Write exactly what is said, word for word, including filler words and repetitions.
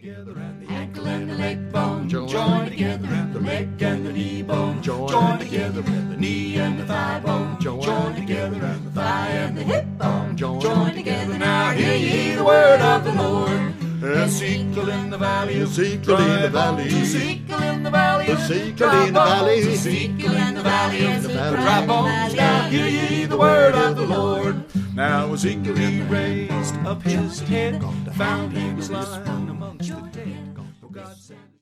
together, and the ankle and the leg bone join together, and the leg and the knee bone join together, and the knee and the thigh bone join together, and the thigh and the hip bone join together. Now hear ye the word of the Lord. Ezekiel in the valley, Ezekiel in the valley, Ezekiel in the valley, Ezekiel in the valley, Ezekiel in the valley of the dry bones. Now hear ye the word of the Lord. Now Ezekiel he raised up his head, found he was lying amongst the dead. God said.